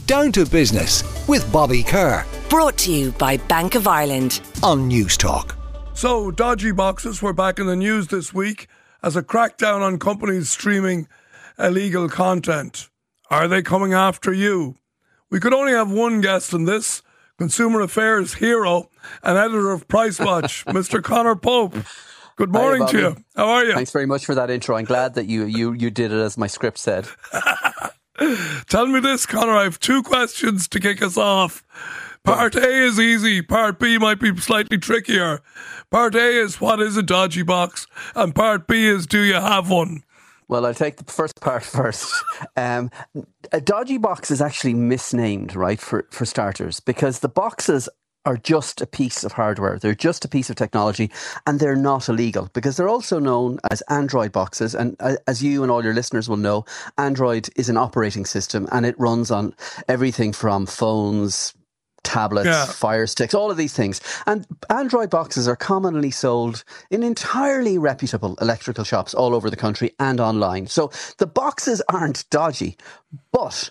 Down to Business with Bobby Kerr. Brought to you by Bank of Ireland on News Talk. So, dodgy boxes were back in the news this week as a crackdown on companies streaming illegal content. Are they coming after you? We could only have one guest in this, Consumer Affairs hero and editor of Price Watch, Mr. Conor Pope. Good morning to you. How are you? Thanks very much for that intro. I'm glad that you did it as my script said. Tell me this, Conor. I have two questions to kick us off. Part A is easy. Part B might be slightly trickier. Part A is, what is a dodgy box? And Part B is, do you have one? Well, I'll take the first part first. A dodgy box is actually misnamed, right, for starters, because the boxes are just a piece of hardware. They're just a piece of technology, and they're not illegal because they're also known as Android boxes. And as you and all your listeners will know, Android is an operating system, and it runs on everything from phones, tablets, Fire Sticks, all of these things. And Android boxes are commonly sold in entirely reputable electrical shops all over the country and online. So the boxes aren't dodgy, but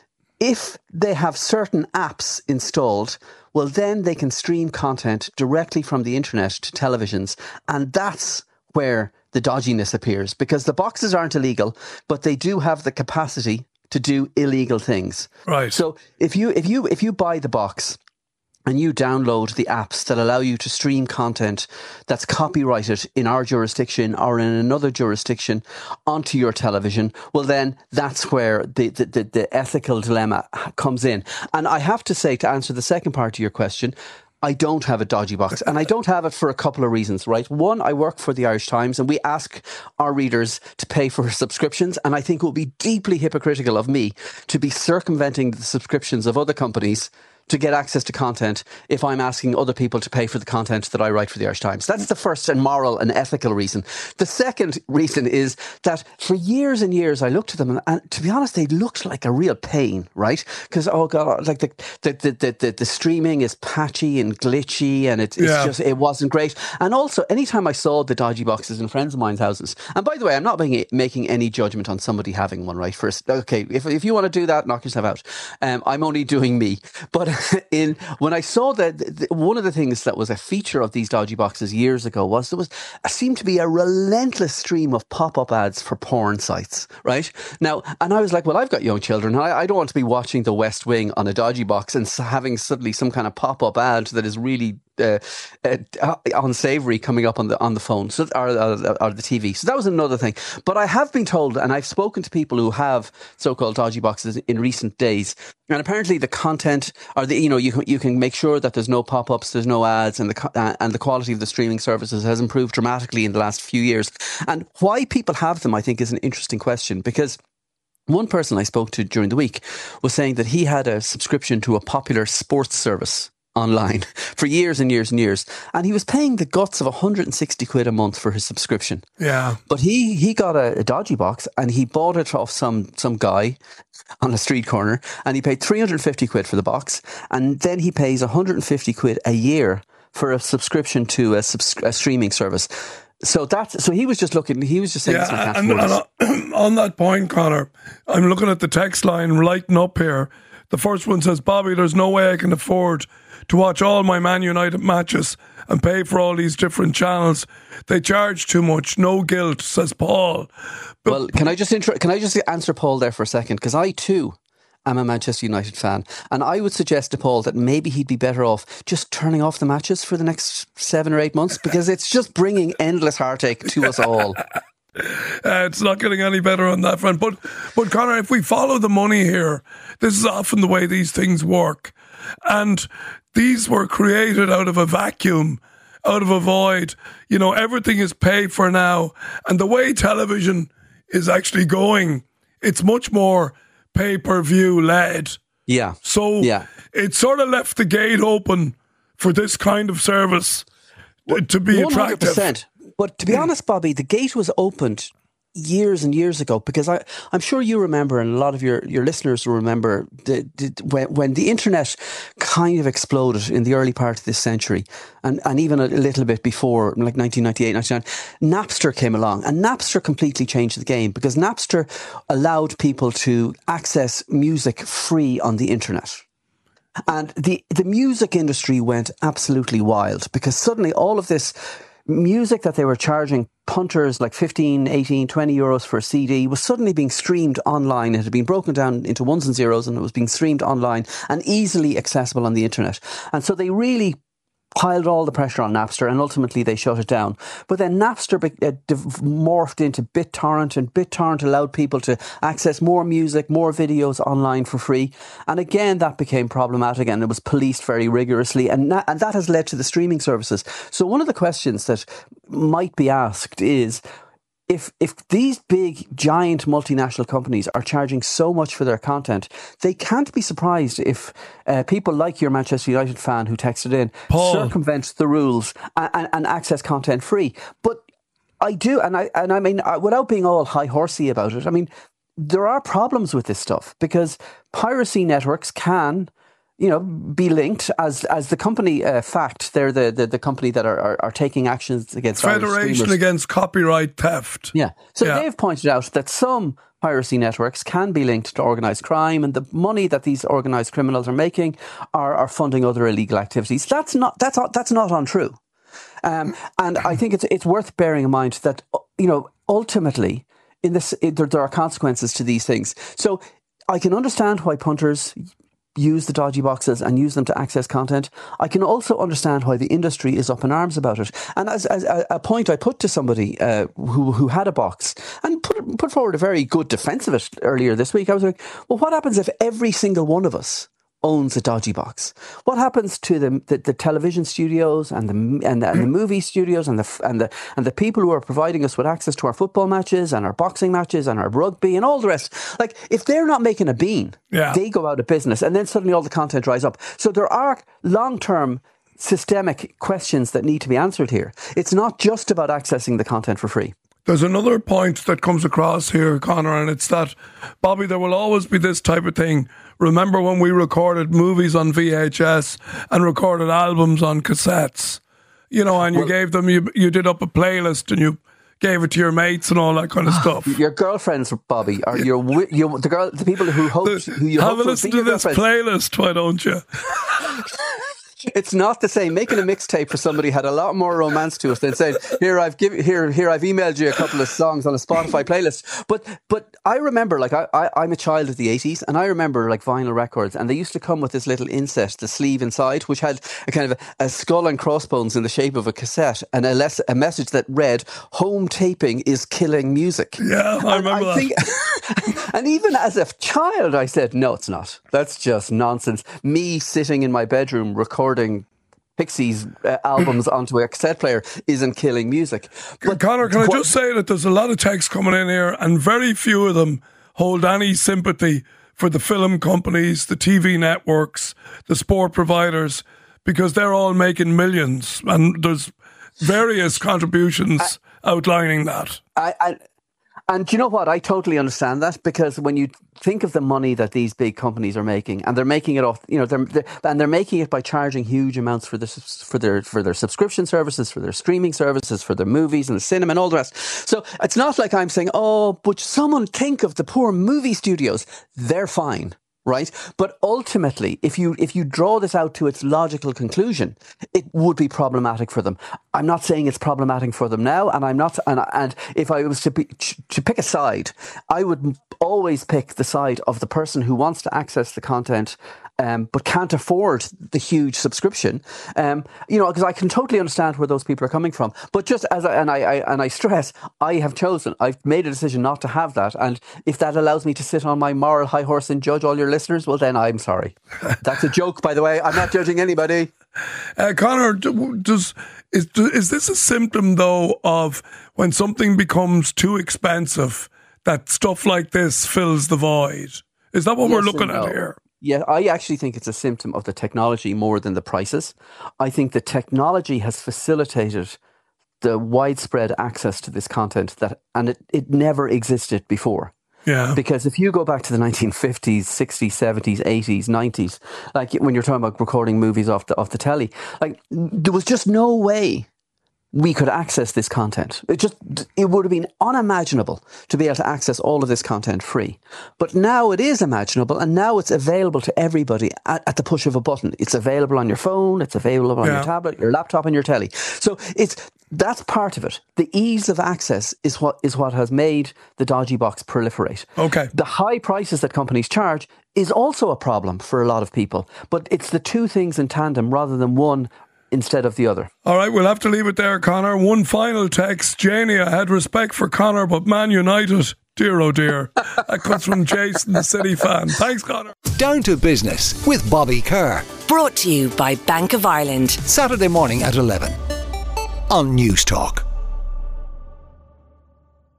if they have certain apps installed, well, then they can stream content directly from the internet to televisions. And that's where the dodginess appears, because the boxes aren't illegal, but they do have the capacity to do illegal things. Right. So if you buy the box and you download the apps that allow you to stream content that's copyrighted in our jurisdiction or in another jurisdiction onto your television, well, then that's where the ethical dilemma comes in. And I have to say, to answer the second part of your question, I don't have a dodgy box, and I don't have it for a couple of reasons, right? One, I work for the Irish Times, and we ask our readers to pay for subscriptions, and I think it would be deeply hypocritical of me to be circumventing the subscriptions of other companies to get access to content if I'm asking other people to pay for the content that I write for the Irish Times. That's the first and moral and ethical reason. The second reason is that for years and years I looked at them and to be honest, they looked like a real pain, right? Because, oh God, like the streaming is patchy and glitchy and it's just, it wasn't great. And also, anytime I saw the dodgy boxes in friends of mine's houses, and by the way, I'm not making any judgment on somebody having one, right? First, okay, if you want to do that, knock yourself out. I'm only doing me. But when I saw that, one of the things that was a feature of these dodgy boxes years ago was there seemed to be a relentless stream of pop-up ads for porn sites, right? Now, and I was like, well, I've got young children. I don't want to be watching The West Wing on a dodgy box and having suddenly some kind of pop-up ad that is really unsavory coming up on the phone, so or the TV. So that was another thing. But I have been told, and I've spoken to people who have so-called dodgy boxes in recent days, and apparently the content, or you can make sure that there's no pop-ups, there's no ads, and the quality of the streaming services has improved dramatically in the last few years. And why people have them, I think, is an interesting question, because one person I spoke to during the week was saying that he had a subscription to a popular sports service online for years and years and years, and he was paying the guts of 160 quid a month for his subscription. Yeah. But he got a dodgy box, and he bought it off some guy on a street corner, and he paid 350 quid for the box, and then he pays 150 quid a year for a subscription to a streaming service. So he was just saying, yeah, and on that point, Conor, I'm looking at the text line lighting up here. The first one says, Bobby, there's no way I can afford to watch all my Man United matches and pay for all these different channels. They charge too much. No guilt, says Paul. Well, can I just answer Paul there for a second? Because I too am a Manchester United fan, and I would suggest to Paul that maybe he'd be better off just turning off the matches for the next 7 or 8 months, because it's just bringing endless heartache to us all. It's not getting any better on that front. But Conor, if we follow the money here, this is often the way these things work. And these were created out of a vacuum, out of a void. Everything is paid for now. And the way television is actually going, it's much more pay-per-view led. Yeah. So it sort of left the gate open for this kind of service to be 100%. Attractive. But to be honest, Bobby, the gate was opened years and years ago, because I'm sure you remember, and a lot of your listeners will remember, when the internet kind of exploded in the early part of this century, and even a little bit before, like 1998, 1999, Napster came along, and Napster completely changed the game, because Napster allowed people to access music free on the internet. And the music industry went absolutely wild, because suddenly all of this music that they were charging punters like 15, 18, 20 euros for a CD was suddenly being streamed online. It had been broken down into ones and zeros, and it was being streamed online and easily accessible on the internet. And so they really piled all the pressure on Napster, and ultimately they shut it down. But then Napster morphed into BitTorrent, and BitTorrent allowed people to access more music, more videos online for free. And again, that became problematic, and it was policed very rigorously. And that has led to the streaming services. So one of the questions that might be asked is, if these big, giant multinational companies are charging so much for their content, they can't be surprised if people like your Manchester United fan who texted in circumvent the rules and access content free. But I do, and I mean, without being all high-horsey about it, I mean, there are problems with this stuff, because piracy networks can, be linked as the company FACT. They're the company that are taking actions against Federation Against Copyright Theft. Yeah. So they've pointed out that some piracy networks can be linked to organised crime, and the money that these organised criminals are making are funding other illegal activities. That's not untrue. And I think it's worth bearing in mind that ultimately there are consequences to these things. So I can understand why punters use the dodgy boxes and use them to access content. I can also understand why the industry is up in arms about it. And as a point I put to somebody who had a box and put forward a very good defence of it earlier this week, I was like, well, what happens if every single one of us owns a dodgy box? What happens to the television studios and the movie studios and the people who are providing us with access to our football matches and our boxing matches and our rugby and all the rest? Like, if they're not making a bean, they go out of business, and then suddenly all the content dries up. So there are long-term systemic questions that need to be answered here. It's not just about accessing the content for free. There's another point that comes across here, Conor, and it's that, Bobby, there will always be this type of thing. Remember when we recorded movies on VHS and recorded albums on cassettes? And you gave them, you did up a playlist and you gave it to your mates and all that kind of stuff. Your girlfriends, Bobby, are the people who you have a listen to this playlist, why don't you? It's not the same. Making a mixtape for somebody had a lot more romance to it than saying, here I've emailed you a couple of songs on a Spotify playlist. But I remember, like, I'm a child of the 80s, and I remember, like, vinyl records, and they used to come with this little inset, the sleeve inside, which had a kind of a skull and crossbones in the shape of a cassette, and a message that read, "Home taping is killing music." Yeah, I remember that. And even as a child, I said, no, it's not. That's just nonsense. Me sitting in my bedroom recording Pixies albums onto a cassette player isn't killing music. But Conor, can I just say that there's a lot of texts coming in here, and very few of them hold any sympathy for the film companies, the TV networks, the sport providers, because they're all making millions, and there's various contributions outlining that. And do you know what? I totally understand that, because when you think of the money that these big companies are making, and they're making it off, they're making it by charging huge amounts for their subscription services, for their streaming services, for their movies and the cinema and all the rest. So it's not like I'm saying, oh, but someone think of the poor movie studios. They're fine. Right? But ultimately, if you draw this out to its logical conclusion, it would be problematic for them. I'm not saying it's problematic for them now, and if I was to pick a side, I would always pick the side of the person who wants to access the content but can't afford the huge subscription, because I can totally understand where those people are coming from. But just I stress, I've made a decision not to have that. And if that allows me to sit on my moral high horse and judge all your listeners, well, then I'm sorry. That's a joke, by the way. I'm not judging anybody. Conor, is this a symptom, though, of when something becomes too expensive, that stuff like this fills the void? Is that what we're looking at here? Yeah, I actually think it's a symptom of the technology more than the prices. I think the technology has facilitated the widespread access to this content and it never existed before. Yeah. Because if you go back to the 1950s, 60s, 70s, 80s, 90s, like when you're talking about recording movies off the telly, like there was just no way we could access this content. It would have been unimaginable to be able to access all of this content free. But now it is imaginable, and now it's available to everybody at the push of a button. It's available on your phone, it's available on your tablet, your laptop, and your telly. So that's part of it. The ease of access is what has made the dodgy box proliferate. Okay. The high prices that companies charge is also a problem for a lot of people, but it's the two things in tandem rather than one instead of the other. All right, we'll have to leave it there, Conor. One final text. Janie, I had respect for Conor, but Man United, dear oh dear. That comes from Jason, the City fan. Thanks, Conor. Down to Business with Bobby Kerr. Brought to you by Bank of Ireland. Saturday morning at 11 on News Talk.